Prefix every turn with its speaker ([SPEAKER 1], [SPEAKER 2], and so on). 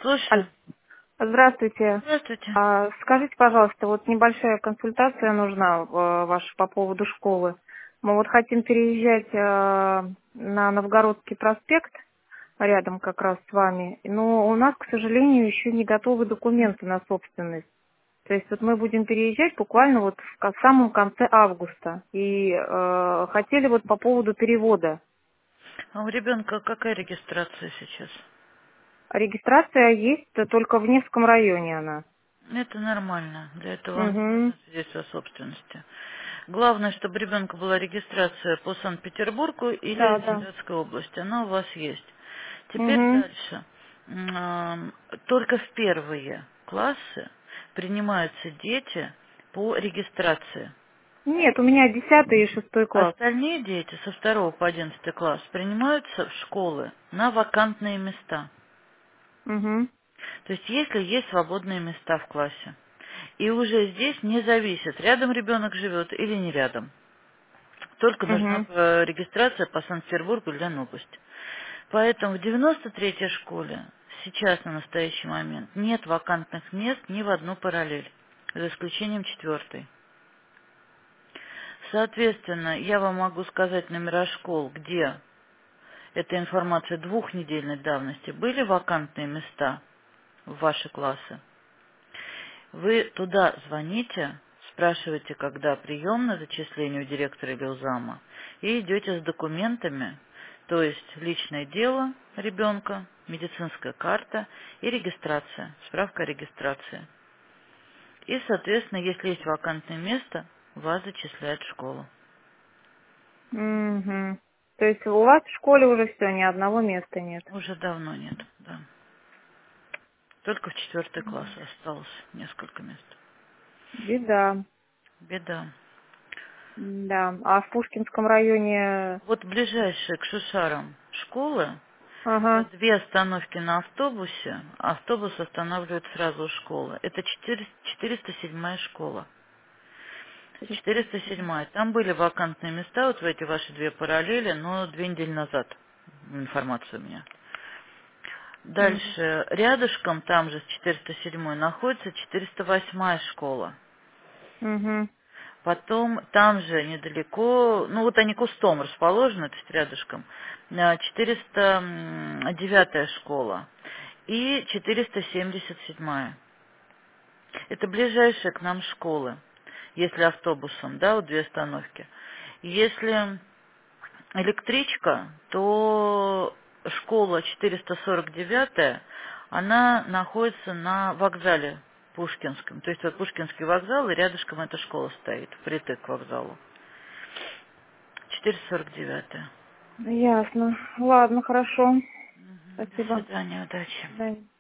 [SPEAKER 1] Алло.
[SPEAKER 2] Слушаю.
[SPEAKER 1] Здравствуйте.
[SPEAKER 2] Здравствуйте.
[SPEAKER 1] Скажите, пожалуйста, вот небольшая консультация нужна ваша по поводу школы. Мы вот хотим переезжать на Новгородский проспект, рядом как раз с вами, но у нас, к сожалению, еще не готовы документы на собственность. То есть вот мы будем переезжать буквально вот в самом конце августа. И хотели вот по поводу перевода.
[SPEAKER 2] А у ребенка какая регистрация сейчас?
[SPEAKER 1] Регистрация есть только в Невском районе она.
[SPEAKER 2] Это нормально. Для этого вам не
[SPEAKER 1] Угу.
[SPEAKER 2] нужно свидетельство о собственности. Главное, чтобы ребенка была регистрация по Санкт-Петербургу или
[SPEAKER 1] Да, да.
[SPEAKER 2] Ленинградской области. Она у вас есть. Теперь
[SPEAKER 1] Угу.
[SPEAKER 2] дальше. Только в первые классы принимаются дети по регистрации.
[SPEAKER 1] Нет, у меня 10 и 6 класс.
[SPEAKER 2] Остальные дети со 2 по 11 класс принимаются в школы на вакантные места.
[SPEAKER 1] Угу.
[SPEAKER 2] То есть если есть свободные места в классе. И уже здесь не зависит, рядом ребенок живет или не рядом. Только нужна
[SPEAKER 1] Угу.
[SPEAKER 2] регистрация по Санкт-Петербургу или Ленобласти. Поэтому в 93-й школе сейчас на настоящий момент нет вакантных мест ни в одну параллель, за исключением 4-й. Соответственно, я вам могу сказать номера школ, где эта информация двухнедельной давности, были вакантные места в ваши классы. Вы туда звоните, спрашиваете, когда прием на зачисление у директора или у зама, и идете с документами, то есть личное дело ребенка, медицинская карта и регистрация, справка о регистрации. И, соответственно, если есть вакантное место, вас зачисляют в школу.
[SPEAKER 1] Угу. То есть у вас в школе уже все, ни одного места нет.
[SPEAKER 2] Уже давно нет, да. Только в 4 класс осталось несколько мест.
[SPEAKER 1] Беда.
[SPEAKER 2] Беда.
[SPEAKER 1] Да. А в Пушкинском районе...
[SPEAKER 2] Вот ближайшие к Шишарам школы, за
[SPEAKER 1] Ага.
[SPEAKER 2] 2 остановки на автобусе, автобус останавливает сразу у школы. Это 407-я школа.
[SPEAKER 1] 307.
[SPEAKER 2] 407-я. Там были вакантные места, вот в эти ваши 2 параллели, но 2 недели назад информация у меня.
[SPEAKER 1] Угу.
[SPEAKER 2] Дальше, рядышком, там же с 407-й, находится 408-я школа.
[SPEAKER 1] Угу.
[SPEAKER 2] Потом там же недалеко, ну вот они кустом расположены, то есть рядышком, 409-я школа и 477-я. Это ближайшие к нам школы, если автобусом, да, вот 2 остановки. Если электричка, то школа 449, она находится на вокзале Пушкинском. То есть вот Пушкинский вокзал, и рядышком эта школа стоит, впритык к вокзалу. 449.
[SPEAKER 1] Ясно. Ладно, хорошо.
[SPEAKER 2] До
[SPEAKER 1] Спасибо.
[SPEAKER 2] свидания, удачи.
[SPEAKER 1] Да.